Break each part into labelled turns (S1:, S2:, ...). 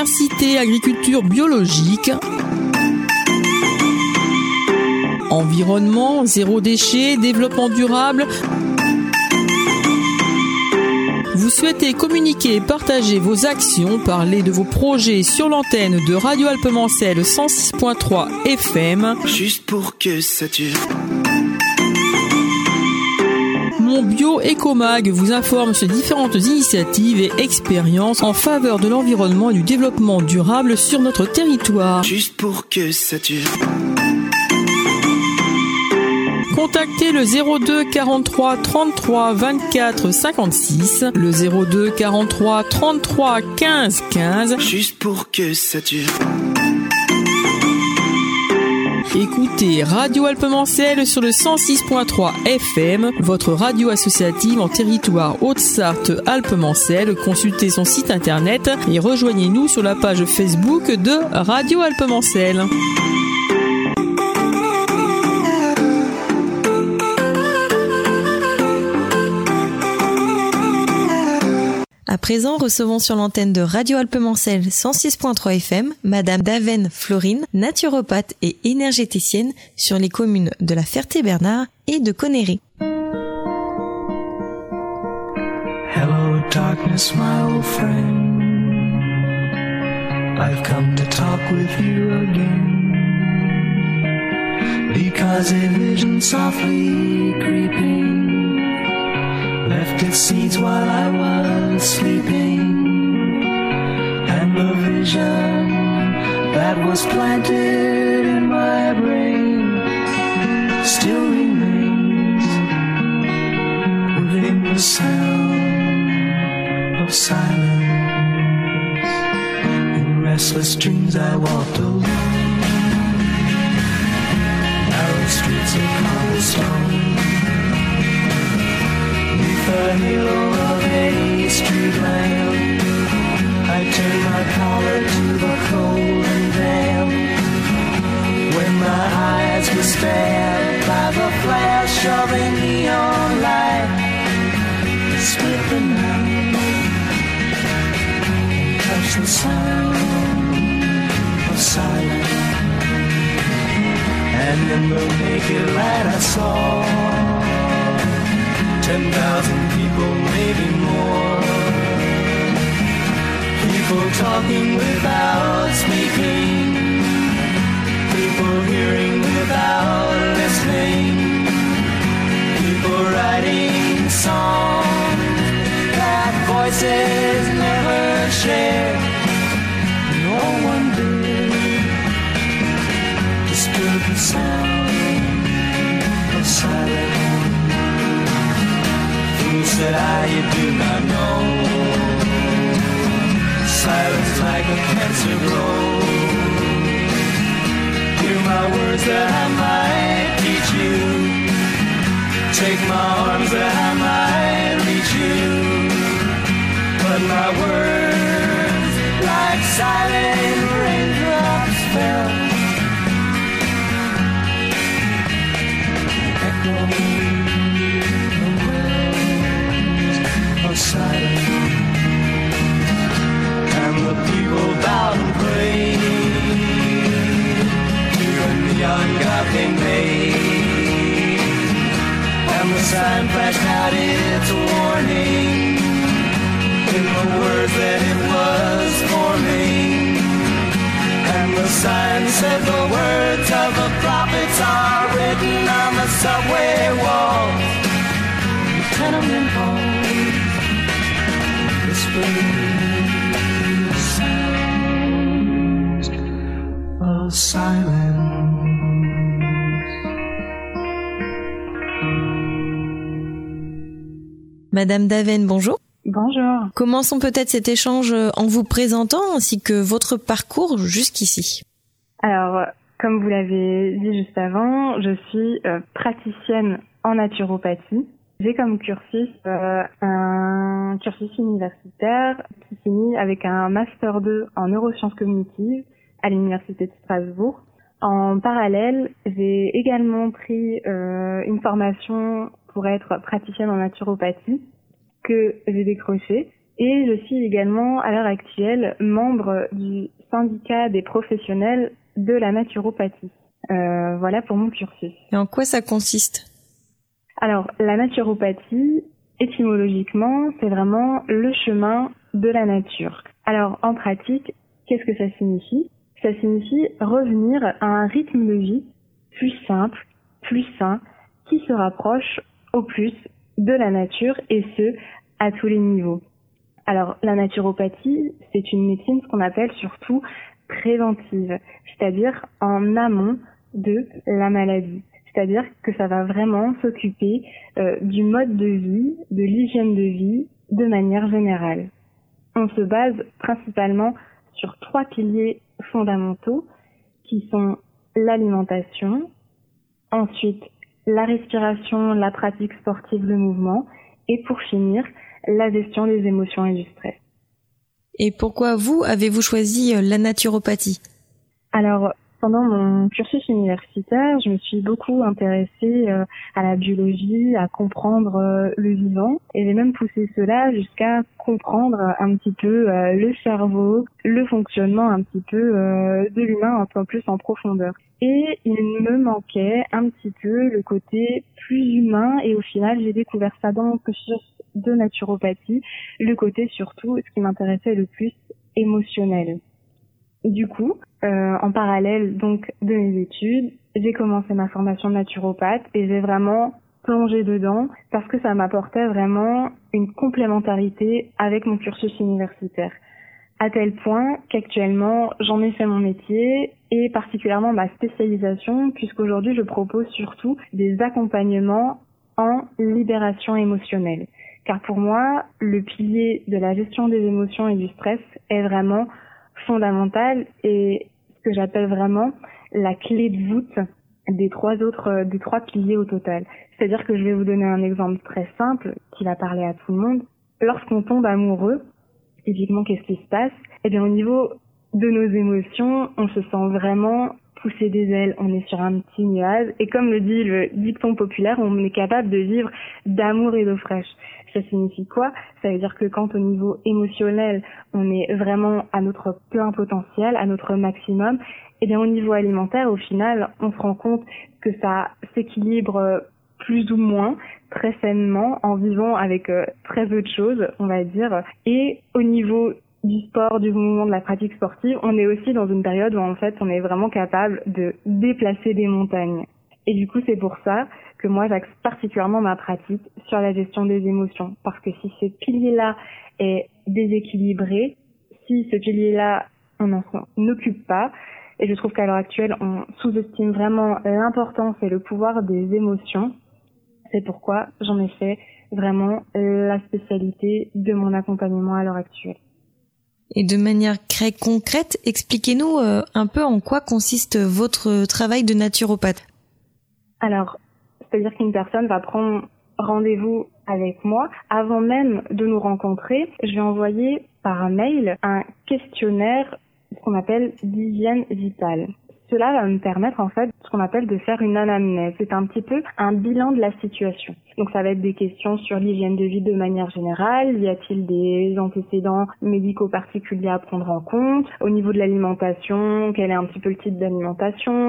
S1: biodiversité, agriculture biologique, environnement, zéro déchet, développement durable. Vous souhaitez communiquer et partager vos actions, parler de vos projets sur l'antenne de Radio Alpemancel 106.3 FM.
S2: Juste pour que ça dure.
S1: Mon Bio Ecomag vous informe sur différentes initiatives et expériences en faveur de l'environnement et du développement durable sur notre territoire.
S2: Juste pour que ça dure.
S1: Contactez le 02 43 33 24 56, le 02 43 33 15 15.
S2: Juste pour que ça dure.
S1: Écoutez Radio Alpemancel sur le 106.3 FM, votre radio associative en territoire Haute-Sarthe-Alpemancel. Consultez son site internet et rejoignez-nous sur la page Facebook de Radio Alpemancel.
S3: À présent, recevons sur l'antenne de Radio Alpemancel 106.3 FM Madame Daven Florine, naturopathe et énergéticienne sur les communes de La Ferté-Bernard et de Conneré.
S4: Hello darkness, my old friend. I've come to talk with you again, because a vision softly creeping left its seeds while I was sleeping, and the vision that was planted in my brain still remains within the sound of silence. In restless dreams I walked alone, narrow streets of cobblestone, the halo of a street lamp. I turned my collar to the cold and damp, when my eyes were stabbed by the flash of a neon light that split the night and touched the sound of silence. And in the naked light I saw 10,000 people, maybe more. People talking without speaking, people hearing without listening, people writing songs that voices never share. No one did disturb the sound of silence. Who said you do not know? Silence like a cancer grows. Hear my words that I might teach you. Take my arms that I might reach you. But my words, like silent raindrops, fell. Echoing silence, and the people bowed and prayed to the neon god they made, and the sign flashed out its warning in the words that it was forming, and the sign said the words of the prophets are written on the subway walls, the tenement halls. Sounds of silence.
S3: Madame Daven, bonjour.
S5: Bonjour.
S3: Commençons peut-être cet échange en vous présentant ainsi que votre parcours jusqu'ici.
S5: Alors, comme vous l'avez dit juste avant, je suis praticienne en naturopathie. J'ai comme cursus un cursus universitaire qui finit avec un Master 2 en neurosciences cognitives à l'Université de Strasbourg. En parallèle, j'ai également pris une formation pour être praticienne en naturopathie que j'ai décrochée Et je suis également à l'heure actuelle membre du syndicat des professionnels de la naturopathie. Voilà pour mon cursus.
S3: Et en quoi ça consiste ?
S5: Alors, la naturopathie, étymologiquement, c'est vraiment le chemin de la nature. Alors, en pratique, qu'est-ce que ça signifie ? Ça signifie revenir à un rythme de vie plus simple, plus sain, qui se rapproche au plus de la nature, et ce, à tous les niveaux. Alors, la naturopathie, c'est une médecine, ce qu'on appelle surtout préventive, c'est-à-dire en amont de la maladie. C'est-à-dire que ça va vraiment s'occuper du mode de vie, de l'hygiène de vie, de manière générale. On se base principalement sur 3 piliers fondamentaux qui sont l'alimentation, ensuite la respiration, la pratique sportive, le mouvement, et pour finir, la gestion des émotions et du stress.
S3: Et pourquoi vous avez-vous choisi la naturopathie ?
S5: Alors, pendant mon cursus universitaire, je me suis beaucoup intéressée à la biologie, à comprendre le vivant, et j'ai même poussé cela jusqu'à comprendre un petit peu le cerveau, le fonctionnement un petit peu de l'humain un peu plus en profondeur. Et il me manquait un petit peu le côté plus humain, et au final, j'ai découvert ça dans mon cursus de naturopathie, le côté surtout, ce qui m'intéressait le plus, émotionnel. Du coup, en parallèle donc de mes études, j'ai commencé ma formation de naturopathe et j'ai vraiment plongé dedans parce que ça m'apportait vraiment une complémentarité avec mon cursus universitaire. À tel point qu'actuellement, j'en ai fait mon métier et particulièrement ma spécialisation, puisqu'aujourd'hui je propose surtout des accompagnements en libération émotionnelle. Car pour moi, le pilier de la gestion des émotions et du stress est vraiment fondamental et ce que j'appelle vraiment la clé de voûte des trois piliers au total. C'est-à-dire que je vais vous donner un exemple très simple qui va parler à tout le monde. Lorsqu'on tombe amoureux, typiquement qu'est-ce qui se passe ? Eh bien au niveau de nos émotions, on se sent vraiment pousser des ailes, on est sur un petit nuage et comme le dit le dicton populaire, on est capable de vivre d'amour et d'eau fraîche. Ça signifie quoi ? Ça veut dire que quand au niveau émotionnel, on est vraiment à notre plein potentiel, à notre maximum, et bien au niveau alimentaire, au final, on se rend compte que ça s'équilibre plus ou moins, très sainement, en vivant avec très peu de choses, on va dire. Et au niveau du sport, du mouvement, de la pratique sportive, on est aussi dans une période où en fait on est vraiment capable de déplacer des montagnes. Et du coup c'est pour ça que moi j'axe particulièrement ma pratique sur la gestion des émotions. Parce que si ce pilier-là est déséquilibré, si ce pilier-là on n'en occupe pas, et je trouve qu'à l'heure actuelle on sous-estime vraiment l'importance et le pouvoir des émotions, c'est pourquoi j'en ai fait vraiment la spécialité de mon accompagnement à l'heure actuelle.
S3: Et de manière très concrète, expliquez-nous un peu en quoi consiste votre travail de naturopathe.
S5: Alors, c'est-à-dire qu'une personne va prendre rendez-vous avec moi. Avant même de nous rencontrer, je vais envoyer par mail un questionnaire, ce qu'on appelle d'hygiène vitale. Cela va me permettre en fait ce qu'on appelle de faire une anamnèse. C'est un petit peu un bilan de la situation. Donc ça va être des questions sur l'hygiène de vie de manière générale. Y a-t-il des antécédents médicaux particuliers à prendre en compte ? Au niveau de l'alimentation, quel est un petit peu le type d'alimentation ?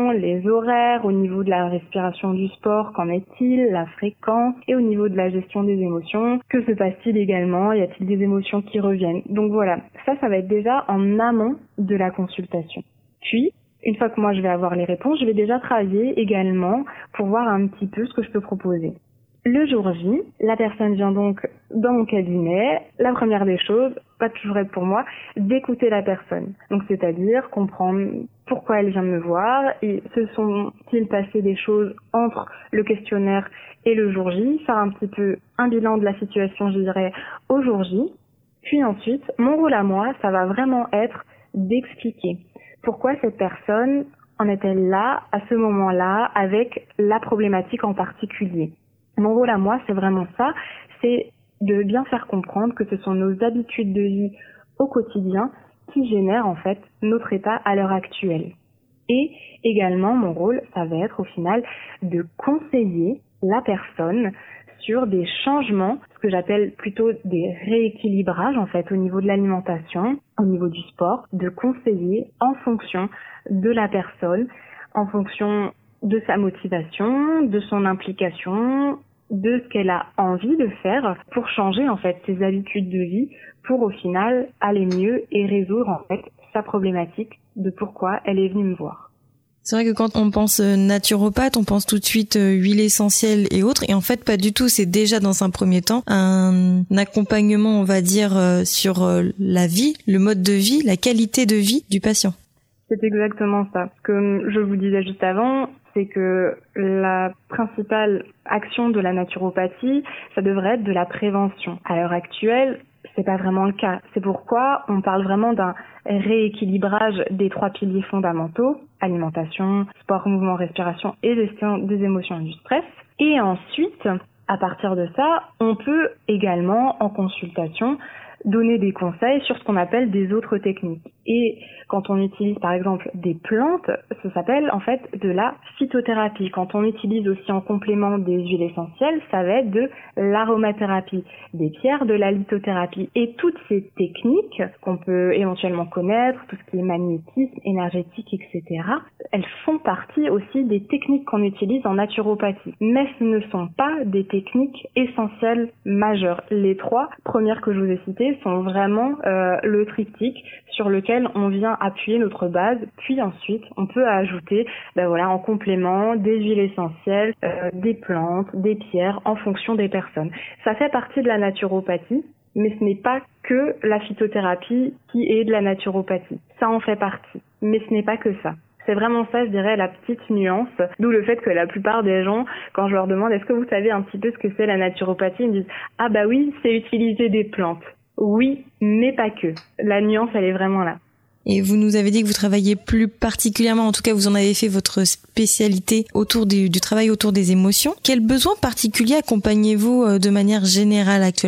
S5: Les horaires, au niveau de la respiration du sport, qu'en est-il ? La fréquence ? Et au niveau de la gestion des émotions, que se passe-t-il également ? Y a-t-il des émotions qui reviennent ? Donc voilà, ça va être déjà en amont de la consultation. Puis, une fois que moi je vais avoir les réponses, je vais déjà travailler également pour voir un petit peu ce que je peux proposer. Le jour J, la personne vient donc dans mon cabinet. La première des choses, pas toujours être pour moi, d'écouter la personne. Donc c'est-à-dire comprendre pourquoi elle vient me voir et se sont-ils passé des choses entre le questionnaire et le jour J, faire un petit peu un bilan de la situation, je dirais, au jour J. Puis ensuite, mon rôle à moi, ça va vraiment être d'expliquer pourquoi cette personne en est-elle là, à ce moment-là, avec la problématique en particulier. Mon rôle à moi, c'est vraiment ça, c'est de bien faire comprendre que ce sont nos habitudes de vie au quotidien qui génèrent en fait notre état à l'heure actuelle. Et également, mon rôle, ça va être au final de conseiller la personne sur des changements, ce que j'appelle plutôt des rééquilibrages en fait au niveau de l'alimentation, au niveau du sport, de conseiller en fonction de la personne, en fonction de sa motivation, de son implication, de ce qu'elle a envie de faire pour changer en fait ses habitudes de vie pour au final aller mieux et résoudre en fait sa problématique de pourquoi elle est venue me voir.
S3: C'est vrai que quand on pense naturopathe, on pense tout de suite huile essentielle et autres, et en fait pas du tout. C'est déjà dans un premier temps un accompagnement, on va dire, sur la vie, le mode de vie, la qualité de vie du patient.
S5: C'est exactement ça. Comme je vous disais juste avant, c'est que la principale action de la naturopathie, ça devrait être de la prévention. À l'heure actuelle, c'est pas vraiment le cas. C'est pourquoi on parle vraiment d'un rééquilibrage des 3 piliers fondamentaux, alimentation, sport, mouvement, respiration et gestion des émotions et du stress. Et ensuite, à partir de ça, on peut également, en consultation, donner des conseils sur ce qu'on appelle des autres techniques. Et quand on utilise par exemple des plantes, ça s'appelle en fait de la phytothérapie. Quand on utilise aussi en complément des huiles essentielles, ça va être de l'aromathérapie, des pierres, de la lithothérapie. Et toutes ces techniques qu'on peut éventuellement connaître, tout ce qui est magnétisme, énergétique, etc., elles font partie aussi des techniques qu'on utilise en naturopathie. Mais ce ne sont pas des techniques essentielles majeures. Les 3 premières que je vous ai citées sont vraiment le triptyque sur lequel on vient appuyer notre base, puis ensuite on peut ajouter en complément des huiles essentielles, des plantes, des pierres en fonction des personnes. Ça fait partie de la naturopathie, mais ce n'est pas que la phytothérapie qui est de la naturopathie. Ça en fait partie, mais ce n'est pas que ça. C'est vraiment ça, je dirais, la petite nuance, d'où le fait que la plupart des gens, quand je leur demande est-ce que vous savez un petit peu ce que c'est la naturopathie, ils me disent « Ah bah oui, c'est utiliser des plantes ». Oui, mais pas que. La nuance, elle est vraiment là.
S3: Et vous nous avez dit que vous travaillez plus particulièrement, en tout cas vous en avez fait votre spécialité autour du travail autour des émotions. Quels besoins particuliers accompagnez-vous de manière générale actuellement ?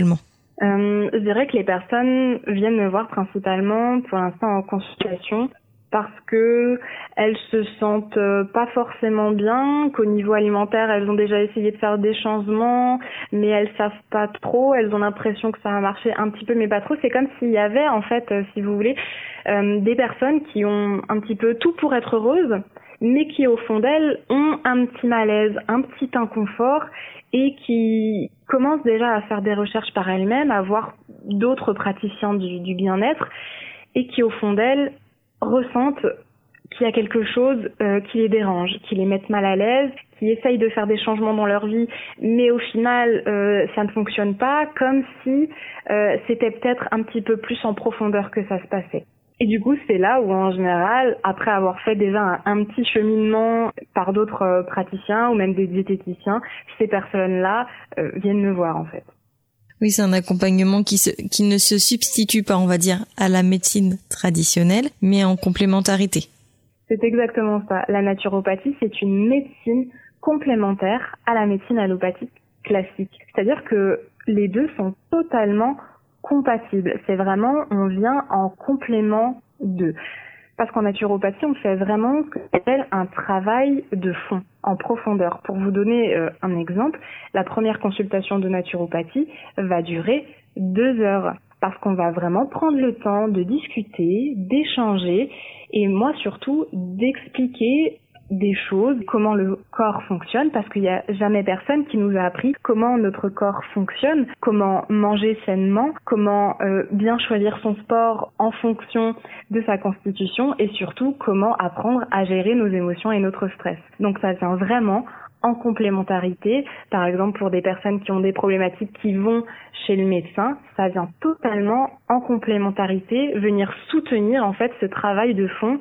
S5: Je dirais que les personnes viennent me voir principalement pour l'instant en consultation parce que elles se sentent pas forcément bien, qu'au niveau alimentaire, elles ont déjà essayé de faire des changements, mais elles savent pas trop, elles ont l'impression que ça a marché un petit peu, mais pas trop. C'est comme s'il y avait, en fait, si vous voulez, des personnes qui ont un petit peu tout pour être heureuses, mais qui, au fond d'elles, ont un petit malaise, un petit inconfort, et qui commencent déjà à faire des recherches par elles-mêmes, à voir d'autres praticiens du bien-être, et qui, au fond d'elles, ressentent qu'il y a quelque chose qui les dérange, qui les met mal à l'aise, qui essayent de faire des changements dans leur vie, mais au final, ça ne fonctionne pas, comme si c'était peut-être un petit peu plus en profondeur que ça se passait. Et du coup, c'est là où, en général, après avoir fait déjà un petit cheminement par d'autres praticiens ou même des diététiciens, ces personnes-là viennent me voir, en fait.
S3: Oui, c'est un accompagnement qui ne se substitue pas, on va dire, à la médecine traditionnelle, mais en complémentarité.
S5: C'est exactement ça. La naturopathie, c'est une médecine complémentaire à la médecine allopathique classique. C'est-à-dire que les deux sont totalement compatibles. C'est vraiment, on vient en complément d'eux. Parce qu'en naturopathie, on fait vraiment ce qu'on appelle un travail de fond, en profondeur. Pour vous donner un exemple, la première consultation de naturopathie va durer 2 heures. Parce qu'on va vraiment prendre le temps de discuter, d'échanger, et moi surtout d'expliquer des choses, comment le corps fonctionne, parce qu'il n'y a jamais personne qui nous a appris comment notre corps fonctionne, comment manger sainement, comment bien choisir son sport en fonction de sa constitution, et surtout comment apprendre à gérer nos émotions et notre stress. Donc ça vient vraiment en complémentarité. Par exemple, pour des personnes qui ont des problématiques qui vont chez le médecin, ça vient totalement en complémentarité, venir soutenir en fait ce travail de fond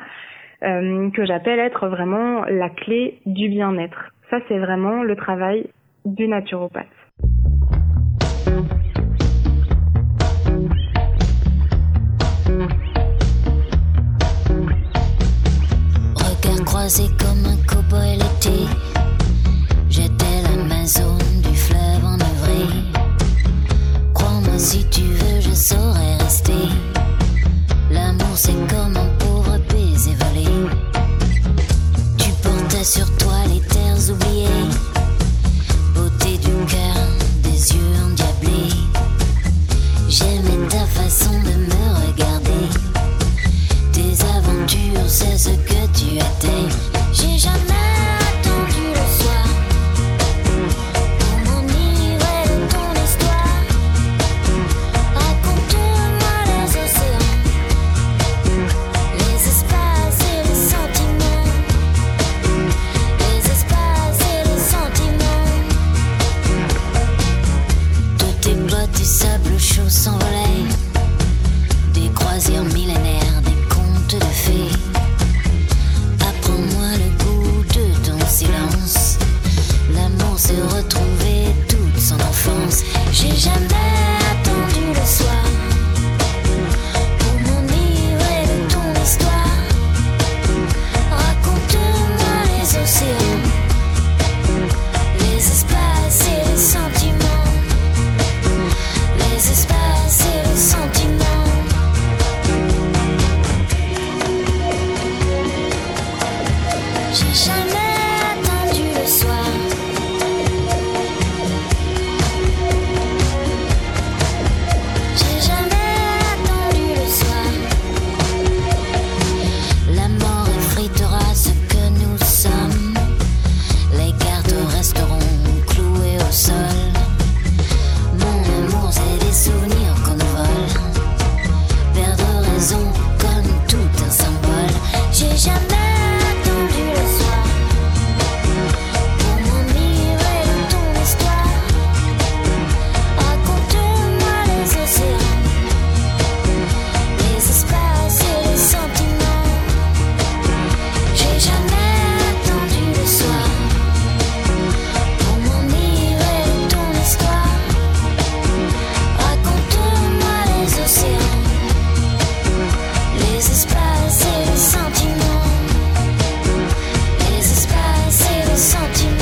S5: que j'appelle être vraiment la clé du bien-être. Ça, c'est vraiment le travail du naturopathe.
S6: Regard croisé comme un cow-boy l'été, j'étais l'Amazon du fleuve enivré. Crois-moi si tu veux, je saurais rester. L'amour c'est comme un pauvre baiser volé. Tu portais sur toi les terres oubliées, beauté du cœur se retrouver toute son enfance. J'ai jamais attendu le soir pour m'enivrer de ton histoire. Raconte-moi les océans, les espaces et les sentiments, les espaces et les sentiments. J'ai jamais attendu le soir. J'ai jamais attendu le soir. La mort effritera ce que nous sommes. Les cartes resteront clouées au sol. Mon amour, c'est des souvenirs qu'on nous vole. Perdre raison comme tout un symbole. J'ai jamais attendu le soir pour m'enivrer de ton histoire. Raconte-moi les océans, les espaces et les sentiments. J'ai jamais attendu le soir pour m'enivrer de ton histoire. Raconte-moi les océans, les espaces et les sentiments, les espaces et les sentiments.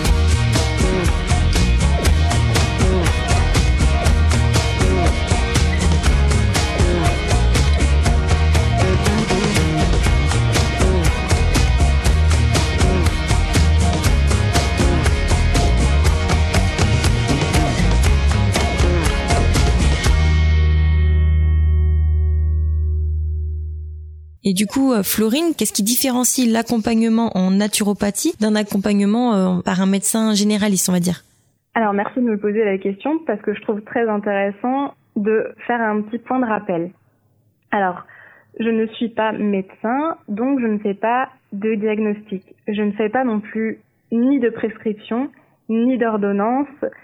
S3: Et du coup, Florine, qu'est-ce qui différencie l'accompagnement en naturopathie d'un accompagnement par un médecin généraliste, on va dire?
S5: Alors merci de me poser la question parce que je trouve très intéressant de faire un petit point de rappel. Alors, je ne suis pas médecin, donc je ne fais pas de diagnostic. Je ne fais pas non plus ni de prescription, ni d'ordonnance,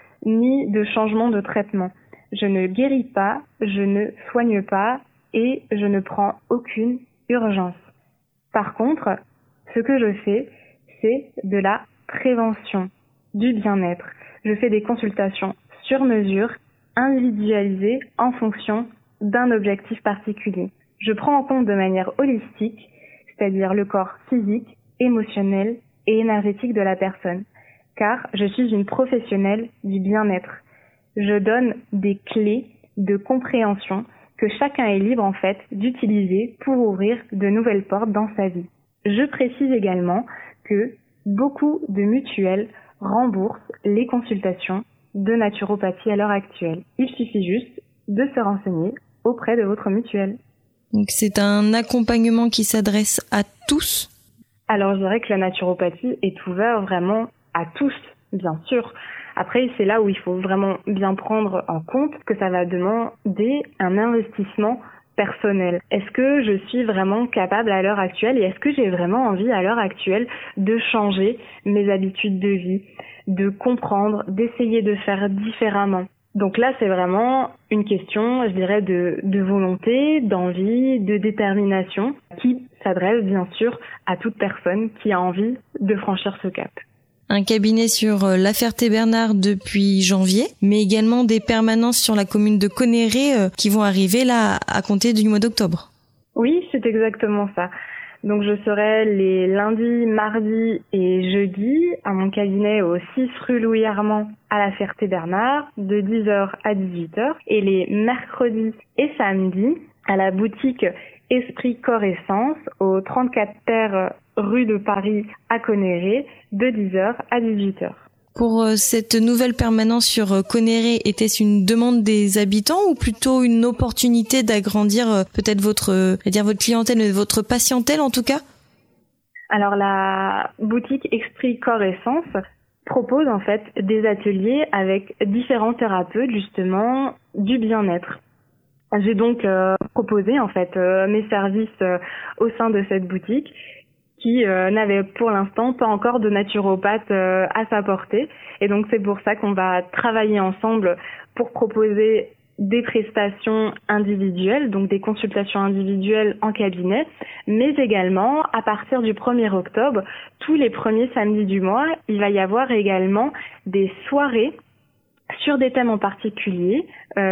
S5: ni de changement de traitement. Je ne guéris pas, je ne soigne pas et je ne prends aucune urgence. Par contre, ce que je fais, c'est de la prévention, du bien-être. Je fais des consultations sur mesure, individualisées en fonction d'un objectif particulier. Je prends en compte de manière holistique, c'est-à-dire le corps physique, émotionnel et énergétique de la personne, car je suis une professionnelle du bien-être. Je donne des clés de compréhension que chacun est libre en fait d'utiliser pour ouvrir de nouvelles portes dans sa vie. Je précise également que beaucoup de mutuelles remboursent les consultations de naturopathie à l'heure actuelle. Il suffit juste de se renseigner auprès de votre mutuelle.
S3: Donc c'est un accompagnement qui s'adresse à tous?
S5: Alors je dirais que la naturopathie est ouverte vraiment à tous, bien sûr. Après, c'est là où il faut vraiment bien prendre en compte que ça va demander un investissement personnel. Est-ce que je suis vraiment capable à l'heure actuelle et est-ce que j'ai vraiment envie à l'heure actuelle de changer mes habitudes de vie, de comprendre, d'essayer de faire différemment? Donc là, c'est vraiment une question, je dirais, de volonté, d'envie, de détermination qui s'adresse bien sûr à toute personne qui a envie de franchir ce cap.
S3: Un cabinet sur La Ferté-Bernard depuis janvier, mais également des permanences sur la commune de Conneré qui vont arriver là à compter du mois d'octobre.
S5: Oui, c'est exactement ça. Donc je serai les lundis, mardis et jeudis à mon cabinet au 6 rue Louis Armand à La Ferté-Bernard de 10h à 18h et les mercredis et samedis à la boutique Esprit Corps Essence au 34 Terre rue de Paris à Conneré de 10h à 18h.
S3: Pour cette nouvelle permanence sur Conneré, était-ce une demande des habitants ou plutôt une opportunité d'agrandir peut-être votre clientèle, votre patientèle en tout cas?
S5: Alors la boutique Esprit Corps Essence propose en fait des ateliers avec différents thérapeutes justement du bien-être. J'ai donc proposé en fait mes services au sein de cette boutique qui n'avait pour l'instant pas encore de naturopathe à sa portée. Et donc c'est pour ça qu'on va travailler ensemble pour proposer des prestations individuelles, donc des consultations individuelles en cabinet, mais également à partir du 1er octobre, tous les premiers samedis du mois, il va y avoir également des soirées sur des thèmes en particulier,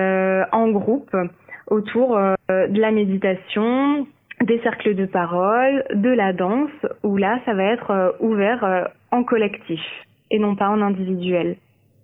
S5: en groupe, autour de la méditation, des cercles de parole, de la danse, où là, ça va être ouvert en collectif et non pas en individuel.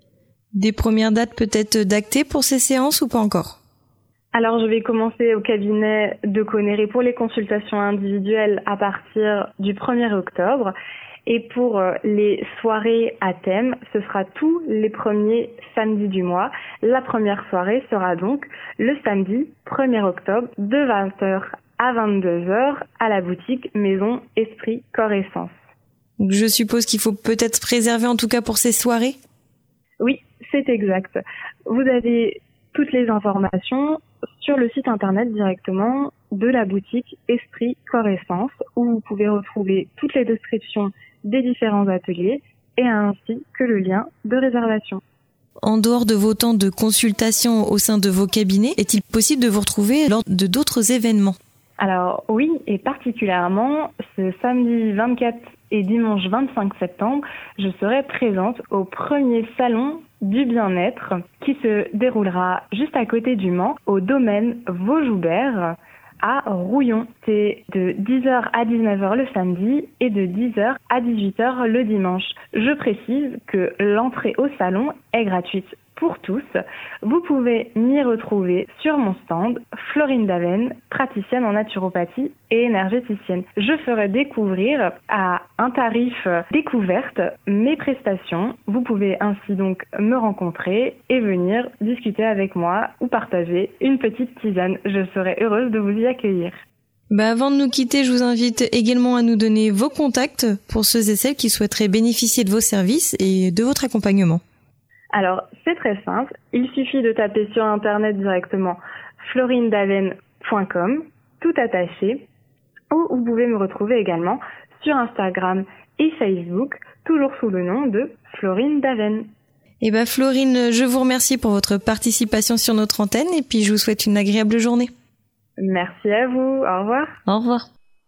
S3: Des premières dates peut-être d'actées pour ces séances ou pas encore ?
S5: Alors, je vais commencer au cabinet de Conneré pour les consultations individuelles à partir du 1er octobre. Et pour les soirées à thème, ce sera tous les premiers samedis du mois. La première soirée sera donc le samedi 1er octobre de 20h à 22h à la boutique Maison Esprit Corps et Sens.
S3: Je suppose qu'il faut peut-être se préserver en tout cas pour ces soirées ?
S5: Oui, c'est exact. Vous avez toutes les informations sur le site internet directement de la boutique Esprit Corps et Sens, où vous pouvez retrouver toutes les descriptions des différents ateliers et ainsi que le lien de réservation.
S3: En dehors de vos temps de consultation au sein de vos cabinets, est-il possible de vous retrouver lors de d'autres événements ?
S5: Alors oui, et particulièrement ce samedi 24 et dimanche 25 septembre, je serai présente au premier salon du bien-être qui se déroulera juste à côté du Mans, au domaine Vaujoubert à Rouillon. C'est de 10h à 19h le samedi et de 10h à 18h le dimanche. Je précise que l'entrée au salon est gratuite pour tous. Vous pouvez m'y retrouver sur mon stand, Florine Daven, praticienne en naturopathie et énergéticienne. Je ferai découvrir à un tarif découverte mes prestations. Vous pouvez ainsi donc me rencontrer et venir discuter avec moi ou partager une petite tisane. Je serai heureuse de vous y accueillir.
S3: Avant de nous quitter, je vous invite également à nous donner vos contacts pour ceux et celles qui souhaiteraient bénéficier de vos services et de votre accompagnement.
S5: Alors, c'est très simple. Il suffit de taper sur Internet directement florinedaven.com, tout attaché, ou vous pouvez me retrouver également sur Instagram et Facebook, toujours sous le nom de Florine Daven.
S3: Florine, je vous remercie pour votre participation sur notre antenne et puis je vous souhaite une agréable journée.
S5: Merci à vous. Au revoir.
S3: Au revoir.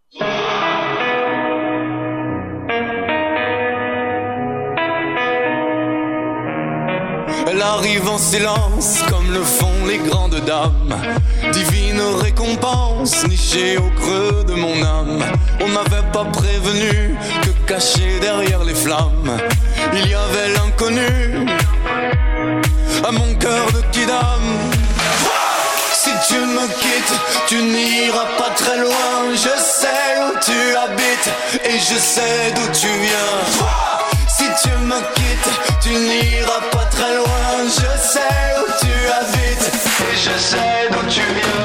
S7: Elle arrive en silence comme le font les grandes dames. Divine récompense nichée au creux de mon âme. On m'avait pas prévenu que caché derrière les flammes il y avait l'inconnu à mon cœur de kidam. Si tu me quittes, tu n'iras pas très loin. Je sais où tu habites et je sais d'où tu viens. Si tu me quittes, tu n'iras pas très loin. Je sais où tu habites et je sais d'où tu viens.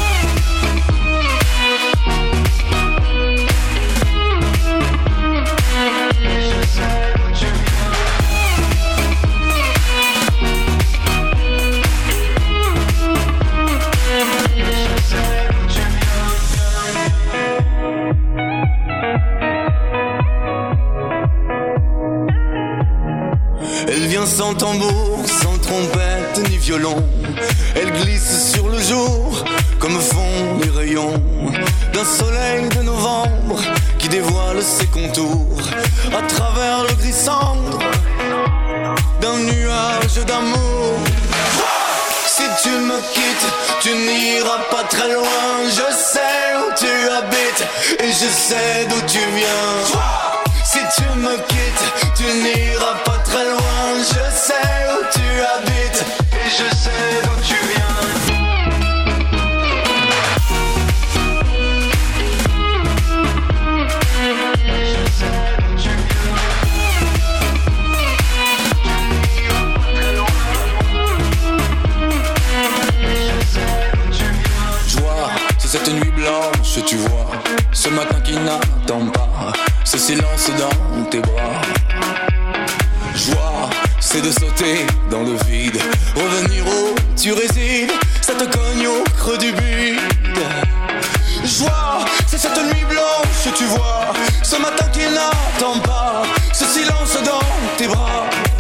S7: Elle vient sans tambour, sans trompette ni violon. Elle glisse sur le jour, comme font les rayons d'un soleil de novembre qui dévoile ses contours à travers le gris cendre d'un nuage d'amour. Si tu me quittes, tu n'iras pas très loin. Je sais où tu habites et je sais d'où tu viens. Si tu me quittes, tu n'iras pas très loin. Je sais où tu habites et je sais d'où tu viens. Cette nuit blanche, tu vois, ce matin qui n'attend pas, ce silence dans tes bras. Joie, c'est de sauter dans le vide, revenir où tu résides, ça te cogne au creux du bide. Joie, c'est cette nuit blanche, tu vois, ce matin qui n'attend pas, ce silence dans tes bras.